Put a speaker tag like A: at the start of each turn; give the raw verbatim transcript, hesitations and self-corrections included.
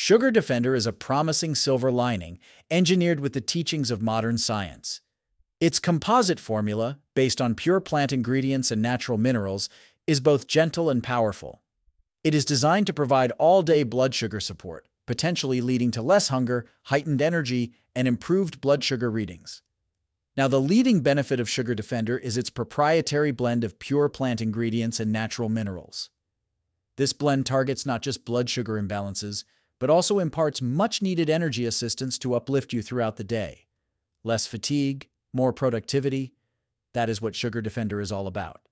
A: Sugar Defender is a promising silver lining engineered with the teachings of modern science. Its composite formula, based on pure plant ingredients and natural minerals, is both gentle and powerful. It is designed to provide all-day blood sugar support, potentially leading to less hunger, heightened energy, and improved blood sugar readings. Now, the leading benefit of Sugar Defender is its proprietary blend of pure plant ingredients and natural minerals. This blend targets not just blood sugar imbalances, but also imparts much-needed energy assistance to uplift you throughout the day. Less fatigue, more productivity. That is what Sugar Defender is all about.